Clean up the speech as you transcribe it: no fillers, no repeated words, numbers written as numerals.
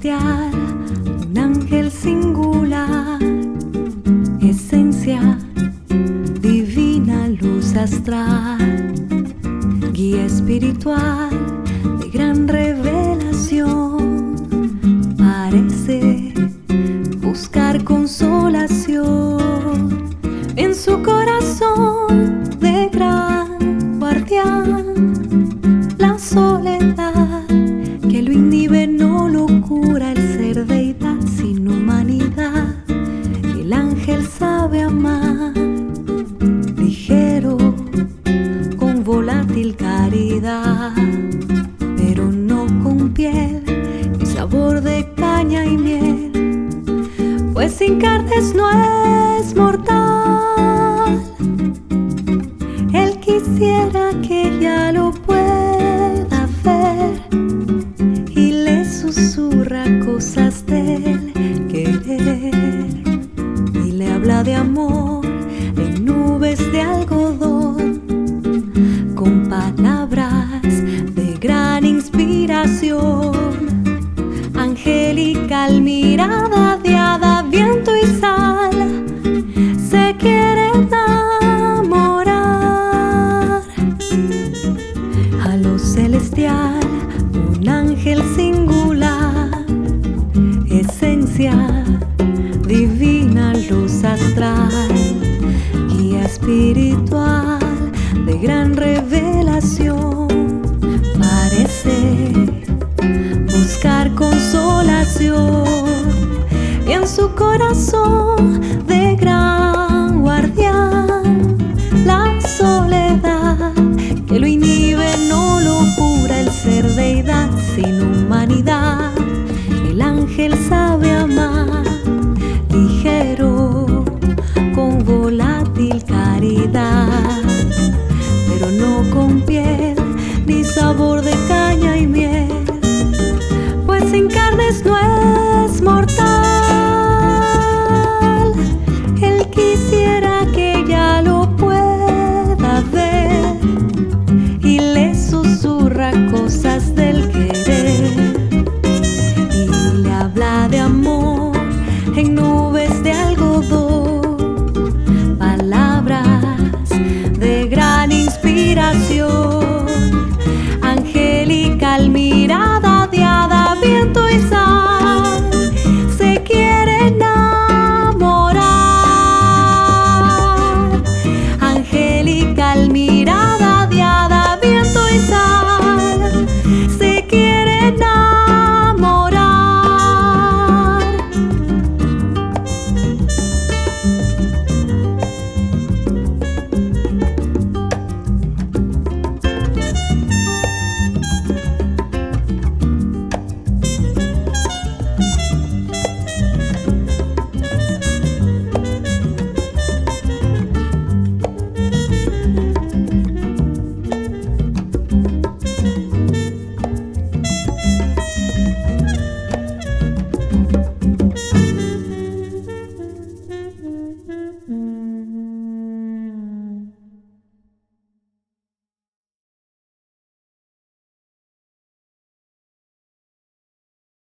celestial, un ángel singular, esencia divina, luz astral, guía espiritual de gran revelación. Parece buscar consolación en su corazón de gran guardián. La soledad que lo inhibe no lo cura, el ser deidad sin humanidad. El ángel sabe amar, ligero, con volátil caridad, pero no con piel ni sabor de caña y miel, pues sin carnes no es mortal. Él quisiera que ella lo pueda ver y le susurra cosas del querer y le habla de amor en nubes de algodón, con palabras de gran inspiración. Angelical mirada de hada, viento y sal, se quiere enamorar. A lo celestial, un ángel singular, esencia divina, luz astral, guía espiritual de gran revelación. Parece buscar consolación en su corazón de gran guardián. La soledad que lo inhibe no lo cura, el ser deidad sin humanidad. El ángel sabe amar, ligero, con volátil caridad, pero no con piel ni sabor de caña y miel, pues sin carnes no es mortal. Él quisiera que ella lo pueda ver y le susurra cosas del querer y le habla de amor en nubes de